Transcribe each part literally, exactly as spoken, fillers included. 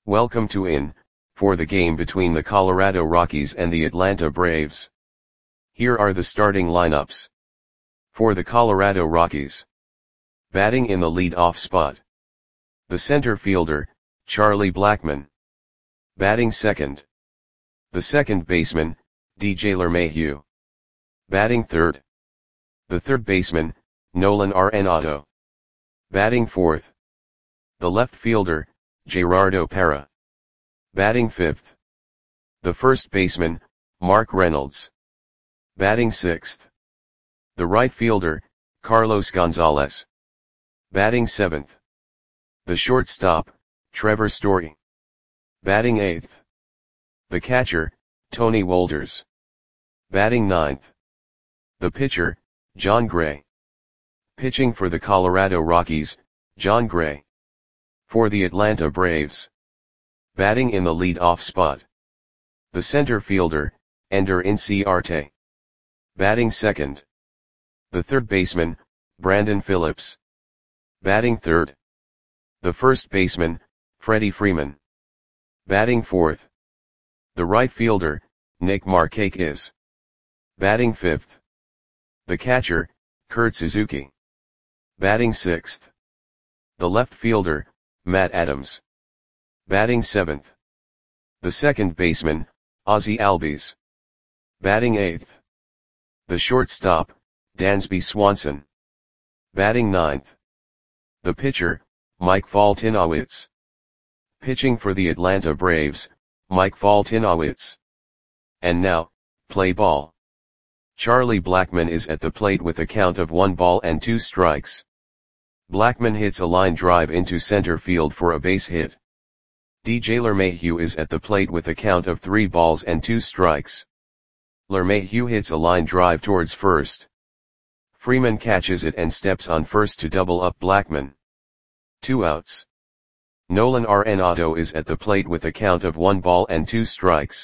Welcome to In, for the game between the Colorado Rockies and the Atlanta Braves. Here are the starting lineups. For the Colorado Rockies. Batting in the lead-off spot. The center fielder, Charlie Blackmon. Batting second. The second baseman, D J LeMahieu. Batting third. The third baseman, Nolan Arenado. Batting fourth. The left fielder, Gerardo Parra. Batting fifth. The first baseman, Mark Reynolds. Batting sixth. The right fielder, Carlos Gonzalez. Batting seventh. The shortstop, Trevor Story. Batting eighth. The catcher, Tony Wolters. Batting ninth. The pitcher, Jon Gray. Pitching for the Colorado Rockies, Jon Gray. For the Atlanta Braves. Batting in the lead-off spot. The center fielder, Ender Inciarte. Batting second. The third baseman, Brandon Phillips. Batting third. The first baseman, Freddie Freeman. Batting fourth. The right fielder, Nick Markakis. Batting fifth. The catcher, Kurt Suzuki. Batting sixth. The left fielder, Matt Adams. Batting seventh. The second baseman, Ozzie Albies. Batting eighth. The shortstop, Dansby Swanson. Batting ninth. The pitcher, Mike Foltynewicz. Pitching for the Atlanta Braves, Mike Foltynewicz. And now, play ball. Charlie Blackmon is at the plate with a count of one ball and two strikes. Blackmon hits a line drive into center field for a base hit. D J LeMahieu is at the plate with a count of three balls and two strikes. LeMahieu hits a line drive towards first. Freeman catches it and steps on first to double up Blackmon. Two outs. Nolan Arenado is at the plate with a count of one ball and two strikes.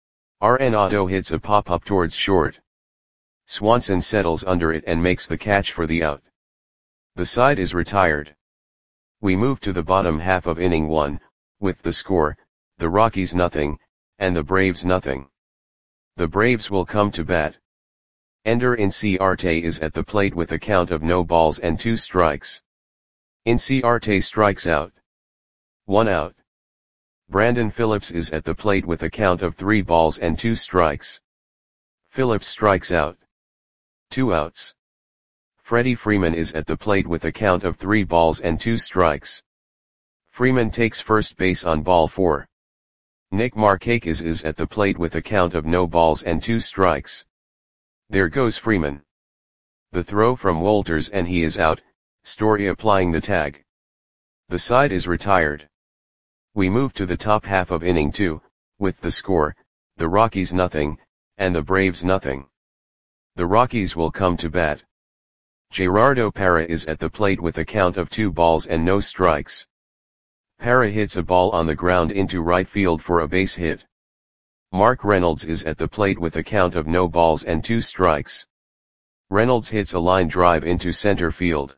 Arenado hits a pop-up towards short. Swanson settles under it and makes the catch for the out. The side is retired. We move to the bottom half of inning one, with the score, the Rockies nothing, and the Braves nothing. The Braves will come to bat. Ender Inciarte is at the plate with a count of no balls and two strikes. Inciarte strikes out. One out. Brandon Phillips is at the plate with a count of three balls and two strikes. Phillips strikes out. Two outs. Freddie Freeman is at the plate with a count of three balls and two strikes. Freeman takes first base on ball four. Nick Markakis is at the plate with a count of no balls and two strikes. There goes Freeman. The throw from Wolters and he is out, Story applying the tag. The side is retired. We move to the top half of inning two, with the score, the Rockies nothing, and the Braves nothing. The Rockies will come to bat. Gerardo Parra is at the plate with a count of two balls and no strikes. Parra hits a ball on the ground into right field for a base hit. Mark Reynolds is at the plate with a count of no balls and two strikes. Reynolds hits a line drive into center field.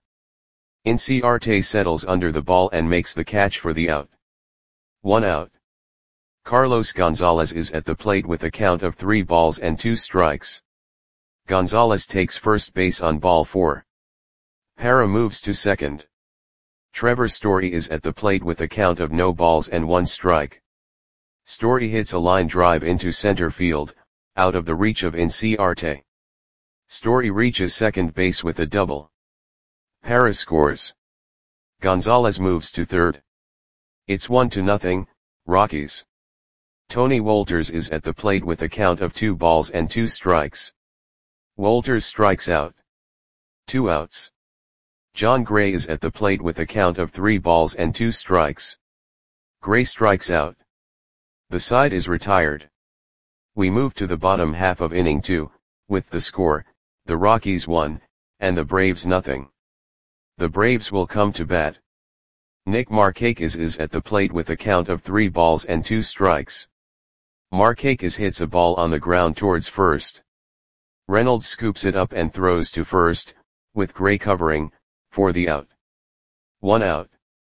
Inciarte settles under the ball and makes the catch for the out. One out. Carlos Gonzalez is at the plate with a count of three balls and two strikes. Gonzalez takes first base on ball four. Parra moves to second. Trevor Story is at the plate with a count of no balls and one strike. Story hits a line drive into center field, out of the reach of Inciarte. Story reaches second base with a double. Parra scores. Gonzalez moves to third. It's one to nothing, Rockies. Tony Wolters is at the plate with a count of two balls and two strikes. Wolters strikes out. Two outs. Jon Gray is at the plate with a count of three balls and two strikes. Gray strikes out. The side is retired. We move to the bottom half of inning two, with the score, the Rockies one, and the Braves nothing. The Braves will come to bat. Nick Markakis is at the plate with a count of three balls and two strikes. Markakis hits a ball on the ground towards first. Reynolds scoops it up and throws to first, with Gray covering, for the out. One out.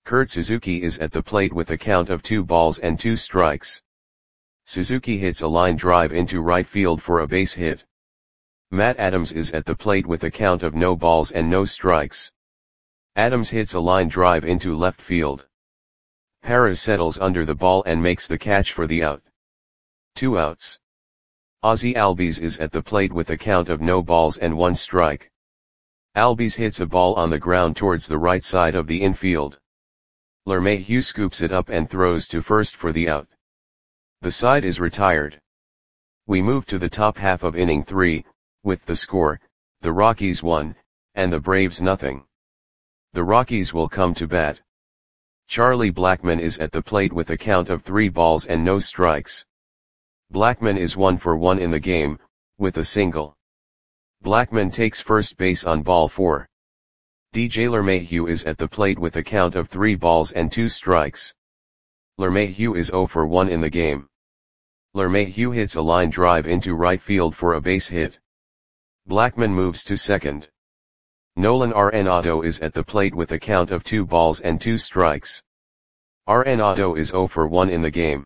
Kurt Suzuki is at the plate with a count of two balls and two strikes. Suzuki hits a line drive into right field for a base hit. Matt Adams is at the plate with a count of no balls and no strikes. Adams hits a line drive into left field. Parra settles under the ball and makes the catch for the out. Two outs. Ozzie Albies is at the plate with a count of no balls and one strike. Albies hits a ball on the ground towards the right side of the infield. LeMahieu scoops it up and throws to first for the out. The side is retired. We move to the top half of inning three, with the score, the Rockies one, and the Braves nothing. The Rockies will come to bat. Charlie Blackmon is at the plate with a count of three balls and no strikes. Blackmon is one for one in the game, with a single. Blackmon takes first base on ball four. D J LeMahieu is at the plate with a count of three balls and two strikes. LeMahieu is zero for one in the game. LeMahieu hits a line drive into right field for a base hit. Blackmon moves to second. Nolan Arenado is at the plate with a count of two balls and two strikes. Arenado is zero for one in the game.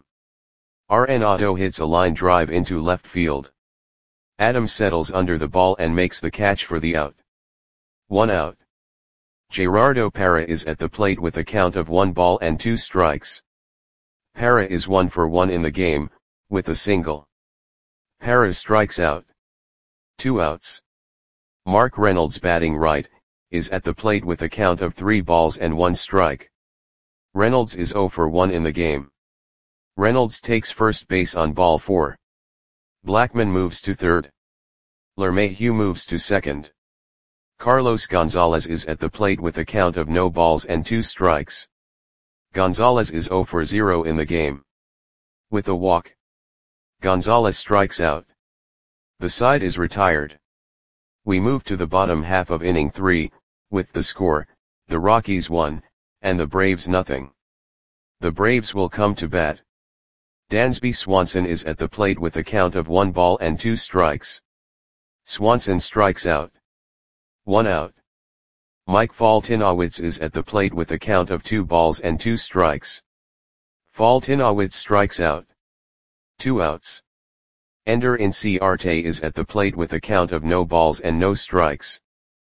Arenado hits a line drive into left field. Adams settles under the ball and makes the catch for the out. One out. Gerardo Parra is at the plate with a count of one ball and two strikes. Parra is one for one in the game, with a single. Parra strikes out. Two outs. Mark Reynolds, batting right, is at the plate with a count of three balls and one strike. Reynolds is zero for one in the game. Reynolds takes first base on ball four. Blackmon moves to third. LeMahieu moves to second. Carlos Gonzalez is at the plate with a count of no balls and two strikes. Gonzalez is zero for zero in the game. With a walk, Gonzalez strikes out. The side is retired. We move to the bottom half of inning three, with the score, the Rockies one, and the Braves nothing. The Braves will come to bat. Dansby Swanson is at the plate with a count of one ball and two strikes. Swanson strikes out. One out. Mike Foltynewicz is at the plate with a count of two balls and two strikes. Foltynewicz strikes out. Two outs. Ender Inciarte is at the plate with a count of no balls and no strikes.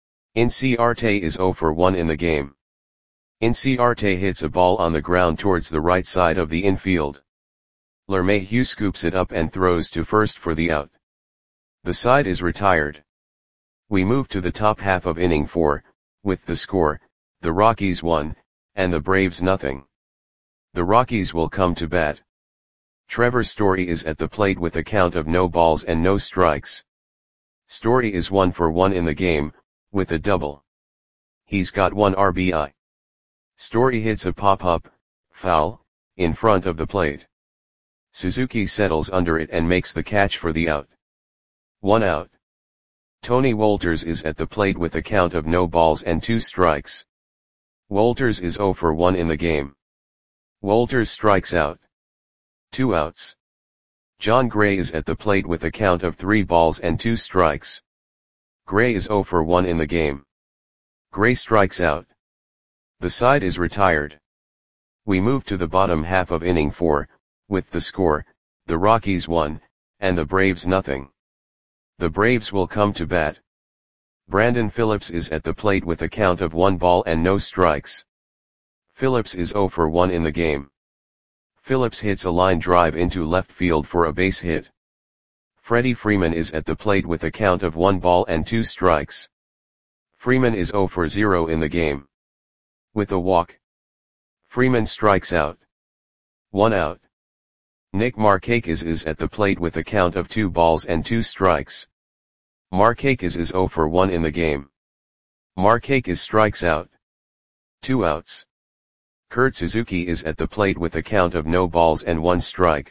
Inciarte is zero for one in the game. Inciarte hits a ball on the ground towards the right side of the infield. LeMahieu scoops it up and throws to first for the out. The side is retired. We move to the top half of inning four, with the score, the Rockies one, and the Braves nothing. The Rockies will come to bat. Trevor Story is at the plate with a count of no balls and no strikes. Story is one for one in the game, with a double. He's got one R B I. Story hits a pop-up, foul, in front of the plate. Suzuki settles under it and makes the catch for the out. One out. Tony Wolters is at the plate with a count of no balls and two strikes. Wolters is zero for one in the game. Wolters strikes out. Two outs. John Gray is at the plate with a count of three balls and two strikes. Gray is zero for one in the game. Gray strikes out. The side is retired. We move to the bottom half of inning four, with the score, the Rockies one, and the Braves nothing. The Braves will come to bat. Brandon Phillips is at the plate with a count of one ball and no strikes. Phillips is zero for one in the game. Phillips hits a line drive into left field for a base hit. Freddie Freeman is at the plate with a count of one ball and two strikes. Freeman is zero for zero in the game. With a walk, Freeman strikes out. One out. Nick Markakis is at the plate with a count of two balls and two strikes. Markakis is zero for one in the game. Markakis strikes out. Two outs. Kurt Suzuki is at the plate with a count of no balls and one strike.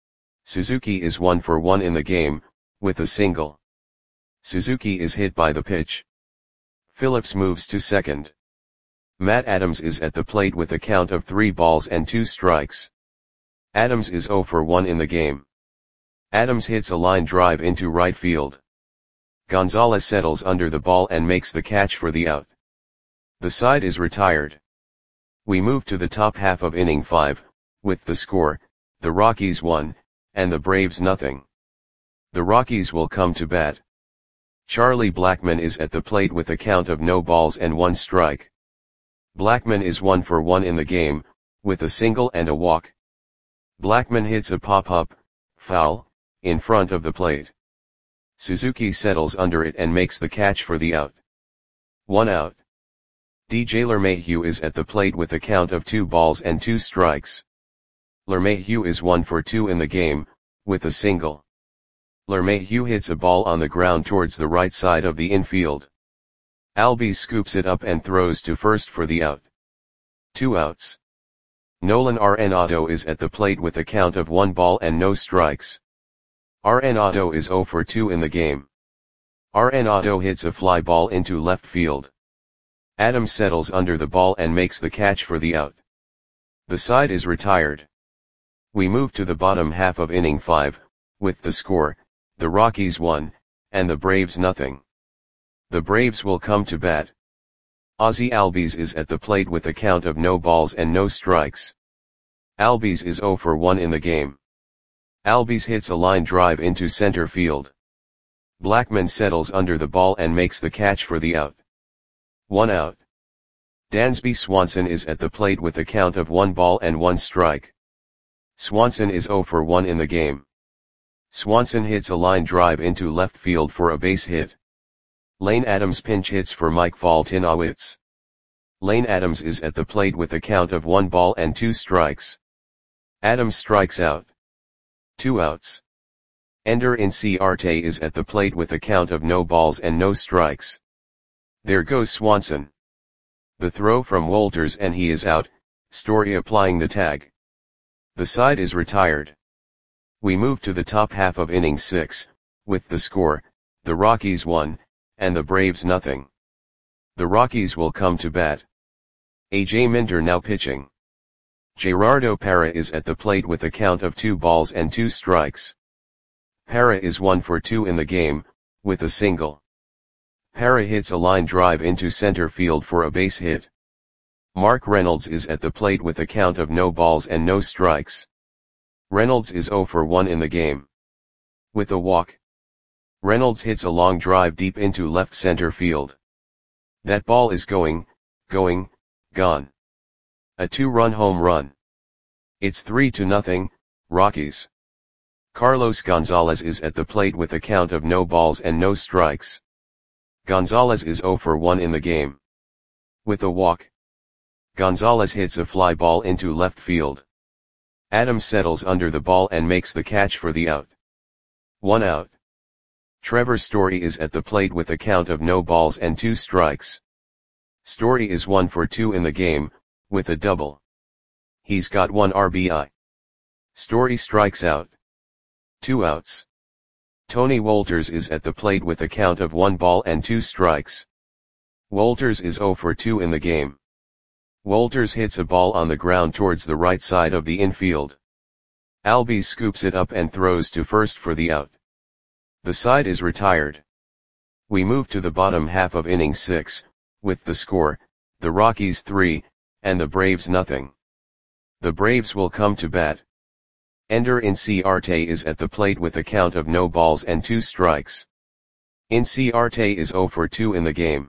Suzuki is one for one in the game, with a single. Suzuki is hit by the pitch. Phillips moves to second. Matt Adams is at the plate with a count of three balls and two strikes. Adams is zero for one in the game. Adams hits a line drive into right field. Gonzalez settles under the ball and makes the catch for the out. The side is retired. We move to the top half of inning five, with the score, the Rockies one, and the Braves nothing. The Rockies will come to bat. Charlie Blackmon is at the plate with a count of no balls and one strike. Blackmon is one for one in the game, with a single and a walk. Blackmon hits a pop-up, foul, in front of the plate. Suzuki settles under it and makes the catch for the out. One out. D J LeMahieu is at the plate with a count of two balls and two strikes. LeMahieu is one for two in the game, with a single. LeMahieu hits a ball on the ground towards the right side of the infield. Albies scoops it up and throws to first for the out. Two outs. Nolan Arenado is at the plate with a count of one ball and no strikes. Arenado is zero for two in the game. Arenado hits a fly ball into left field. Adams settles under the ball and makes the catch for the out. The side is retired. We move to the bottom half of inning five, with the score, the Rockies one, and the Braves nothing. The Braves will come to bat. Ozzie Albies is at the plate with a count of no balls and no strikes. Albies is zero for one in the game. Albies hits a line drive into center field. Blackmon settles under the ball and makes the catch for the out. One out. Dansby Swanson is at the plate with a count of one ball and one strike. Swanson is zero for one in the game. Swanson hits a line drive into left field for a base hit. Lane Adams pinch hits for Mike Foltynewicz. Lane Adams is at the plate with a count of one ball and two strikes. Adams strikes out. Two outs. Ender Inciarte is at the plate with a count of no balls and no strikes. There goes Swanson. The throw from Wolters and he is out, Story applying the tag. The side is retired. We move to the top half of inning six, with the score, the Rockies one, and the Braves nothing. The Rockies will come to bat. A J Minter now pitching. Gerardo Parra is at the plate with a count of two balls and two strikes. Parra is one for two in the game, with a single. Parra hits a line drive into center field for a base hit. Mark Reynolds is at the plate with a count of no balls and no strikes. Reynolds is zero for one in the game. With a walk. Reynolds hits a long drive deep into left center field. That ball is going, going, gone. A two-run home run. It's three to nothing, Rockies. Carlos Gonzalez is at the plate with a count of no balls and no strikes. Gonzalez is zero for one in the game. With a walk. Gonzalez hits a fly ball into left field. Adams settles under the ball and makes the catch for the out. One out. Trevor Story is at the plate with a count of no balls and two strikes. Story is one for two in the game, with a double. He's got one R B I. Story strikes out. Two outs. Tony Wolters is at the plate with a count of one ball and two strikes. Wolters is zero for two in the game. Wolters hits a ball on the ground towards the right side of the infield. Albies scoops it up and throws to first for the out. The side is retired. We move to the bottom half of inning six, with the score, the Rockies three, and the Braves nothing. The Braves will come to bat. Ender Inciarte is at the plate with a count of no balls and two strikes. Inciarte is zero for two in the game.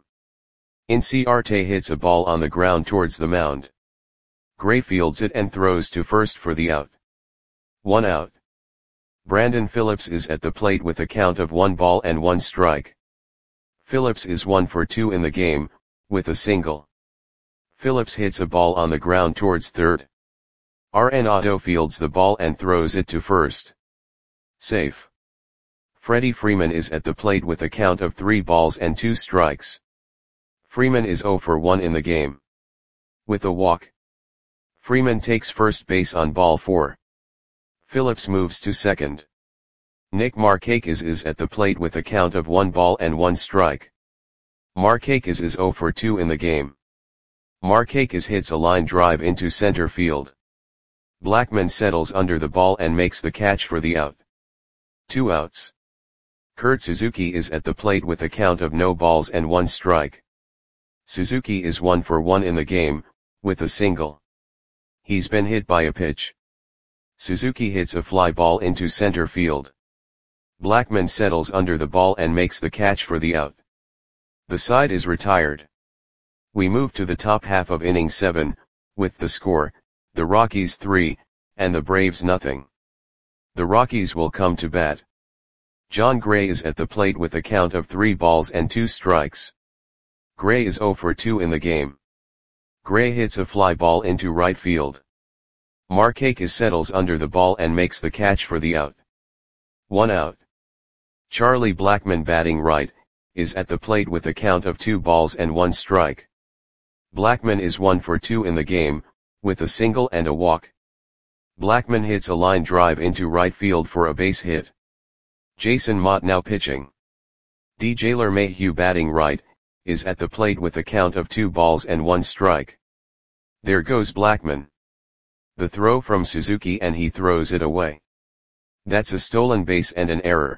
Inciarte hits a ball on the ground towards the mound. Gray fields it and throws to first for the out. One out. Brandon Phillips is at the plate with a count of one ball and one strike. Phillips is one for two in the game, with a single. Phillips hits a ball on the ground towards third. Arenado fields the ball and throws it to first. Safe. Freddie Freeman is at the plate with a count of three balls and two strikes. Freeman is zero for one in the game. With a walk. Freeman takes first base on ball four. Phillips moves to second. Nick Markakis is at the plate with a count of one ball and one strike. Markakis is zero for two in the game. Markakis hits a line drive into center field. Blackmon settles under the ball and makes the catch for the out. Two outs. Kurt Suzuki is at the plate with a count of no balls and one strike. Suzuki is one for one in the game, with a single. He's been hit by a pitch. Suzuki hits a fly ball into center field. Blackman settles under the ball and makes the catch for the out. The side is retired. We move to the top half of inning seven, with the score, the Rockies three, and the Braves nothing. The Rockies will come to bat. John Gray is at the plate with a count of three balls and two strikes. Gray is oh for two in the game. Gray hits a fly ball into right field. Markakis settles under the ball and makes the catch for the out. One out. Charlie Blackmon, batting right, is at the plate with a count of two balls and one strike. Blackmon is one for two in the game, with a single and a walk. Blackmon hits a line drive into right field for a base hit. Jason Motte now pitching. D J LeMahieu, batting right, is at the plate with a count of two balls and one strike. There goes Blackmon. The throw from Suzuki and he throws it away. That's a stolen base and an error.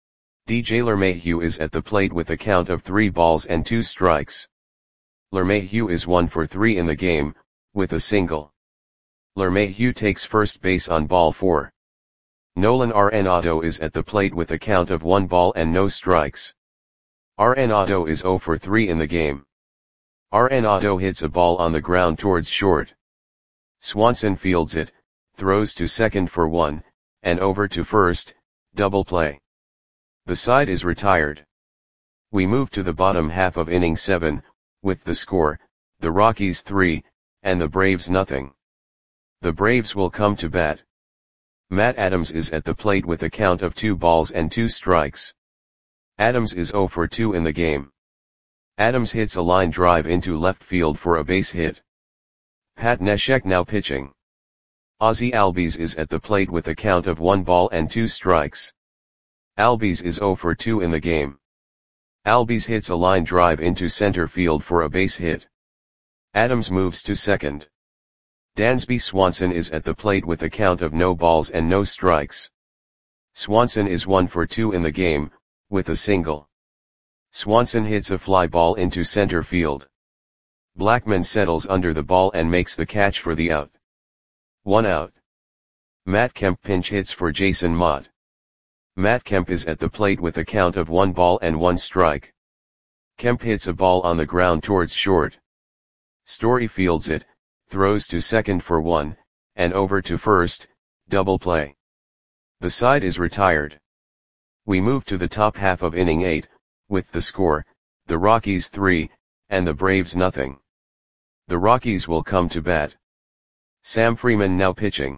D J LeMahieu is at the plate with a count of three balls and two strikes. LeMahieu is one for three in the game, with a single. LeMahieu takes first base on ball four. Nolan Arenado is at the plate with a count of one ball and no strikes. Arenado is oh for three in the game. Arenado hits a ball on the ground towards short. Swanson fields it, throws to second for one, and over to first, double play. The side is retired. We move to the bottom half of inning seven, with the score, the Rockies three, and the Braves nothing. The Braves will come to bat. Matt Adams is at the plate with a count of two balls and two strikes. Adams is oh for two in the game. Adams hits a line drive into left field for a base hit. Pat Neshek now pitching. Ozzie Albies is at the plate with a count of one ball and two strikes. Albies is oh for two in the game. Albies hits a line drive into center field for a base hit. Adams moves to second. Dansby Swanson is at the plate with a count of no balls and no strikes. Swanson is one for two in the game, with a single. Swanson hits a fly ball into center field. Blackmon settles under the ball and makes the catch for the out. One out. Matt Kemp pinch hits for Jason Motte. Matt Kemp is at the plate with a count of one ball and one strike. Kemp hits a ball on the ground towards short. Story fields it, throws to second for one, and over to first, double play. The side is retired. We move to the top half of inning eight, with the score, the Rockies three, and the Braves nothing. The Rockies will come to bat. Sam Freeman now pitching.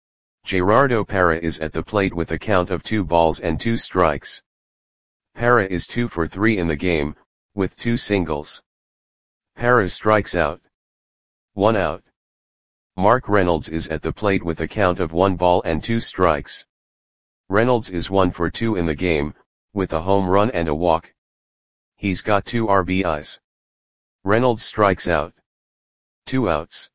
Gerardo Parra is at the plate with a count of two balls and two strikes. Parra is two for three in the game, with two singles. Parra strikes out. One out. Mark Reynolds is at the plate with a count of one ball and two strikes. Reynolds is one for two in the game, with a home run and a walk. He's got two R B Is. Reynolds strikes out. Two outs.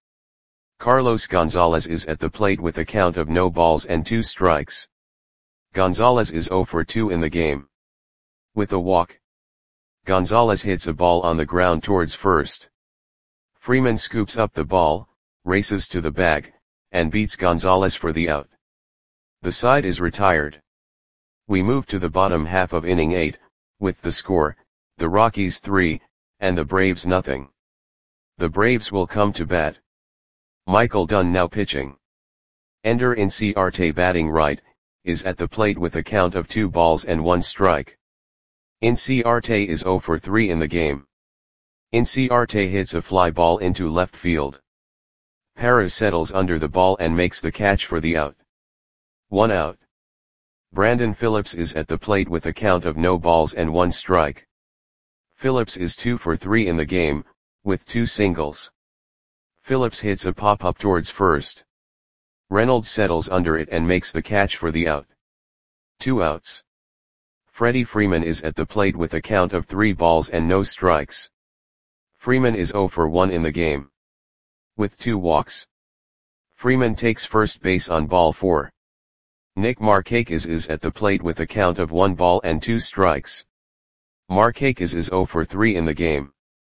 Carlos Gonzalez is at the plate with a count of no balls and two strikes. Gonzalez is oh for two in the game. With a walk. Gonzalez hits a ball on the ground towards first. Freeman scoops up the ball, races to the bag, and beats Gonzalez for the out. The side is retired. We move to the bottom half of inning eight, with the score, the Rockies three, and the Braves nothing. The Braves will come to bat. Michael Dunn now pitching. Ender Inciarte, batting right, is at the plate with a count of two balls and one strike. Inciarte is oh for three in the game. Inciarte hits a fly ball into left field. Parra settles under the ball and makes the catch for the out. One out. Brandon Phillips is at the plate with a count of no balls and one strike. Phillips is two for three in the game, with two singles. Phillips hits a pop-up towards first. Reynolds settles under it and makes the catch for the out. Two outs. Freddie Freeman is at the plate with a count of three balls and no strikes. Freeman is oh for one in the game. With two walks. Freeman takes first base on ball four. Nick Markakis is at the plate with a count of one ball and two strikes. Markakis is oh for three in the game.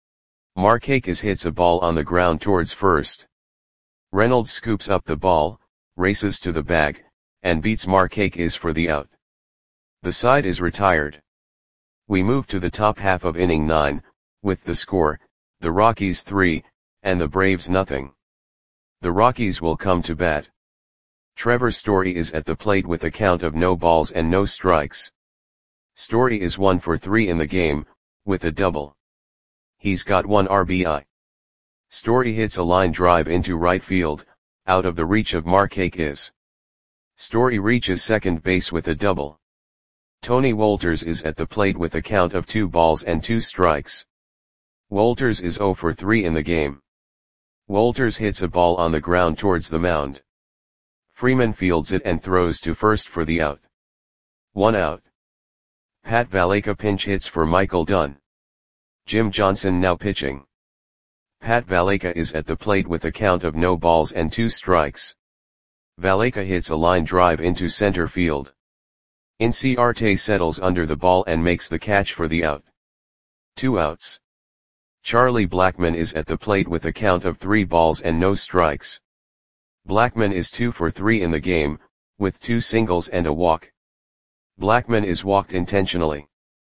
Markakis hits a ball on the ground towards first. Reynolds scoops up the ball, races to the bag, and beats Markakis for the out. The side is retired. We move to the top half of inning nine, with the score, the Rockies three, and the Braves nothing. The Rockies will come to bat. Trevor Story is at the plate with a count of no balls and no strikes. Story is one for three in the game, with a double. He's got one R B I. Story hits a line drive into right field, out of the reach of Markakis. Story reaches second base with a double. Tony Wolters is at the plate with a count of two balls and two strikes. Wolters is zero for three in the game. Wolters hits a ball on the ground towards the mound. Freeman fields it and throws to first for the out. One out. Pat Valaika pinch hits for Michael Dunn. Jim Johnson now pitching. Pat Valaika is at the plate with a count of no balls and two strikes. Valaika hits a line drive into center field. Inciarte settles under the ball and makes the catch for the out. Two outs. Charlie Blackmon is at the plate with a count of three balls and no strikes. Blackmon is two for three in the game, with two singles and a walk. Blackmon is walked intentionally.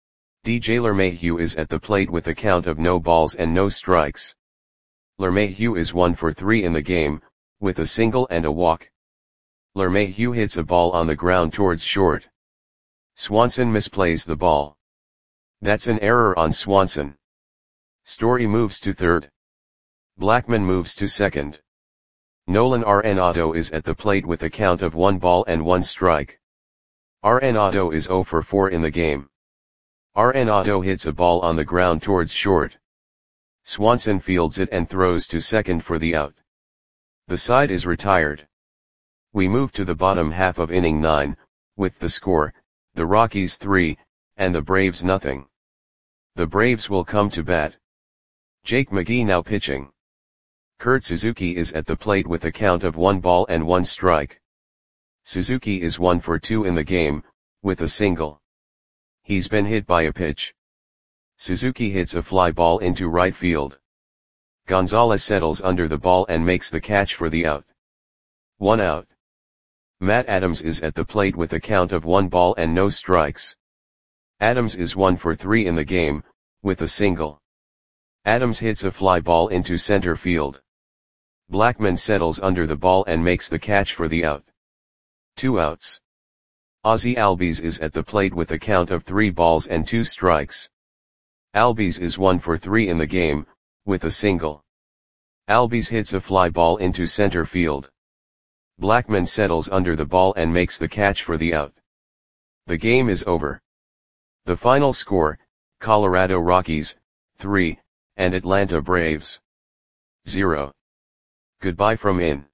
D J LeMahieu is at the plate with a count of no balls and no strikes. LeMahieu is one for three in the game, with a single and a walk. LeMahieu hits a ball on the ground towards short. Swanson misplays the ball. That's an error on Swanson. Story moves to third. Blackmon moves to second. Nolan Arenado is at the plate with a count of one ball and one strike. Arenado is zero for four in the game. Arenado hits a ball on the ground towards short. Swanson fields it and throws to second for the out. The side is retired. We move to the bottom half of inning nine, with the score, the Rockies three, and the Braves nothing. The Braves will come to bat. Jake McGee now pitching. Kurt Suzuki is at the plate with a count of one ball and one strike. Suzuki is one for two in the game, with a single. He's been hit by a pitch. Suzuki hits a fly ball into right field. Gonzalez settles under the ball and makes the catch for the out. One out. Matt Adams is at the plate with a count of one ball and no strikes. Adams is one for three in the game, with a single. Adams hits a fly ball into center field. Blackmon settles under the ball and makes the catch for the out. Two outs. Ozzie Albies is at the plate with a count of three balls and two strikes. Albies is one for three in the game, with a single. Albies hits a fly ball into center field. Blackmon settles under the ball and makes the catch for the out. The game is over. The final score, Colorado Rockies, three, and Atlanta Braves, zero. Goodbye from in.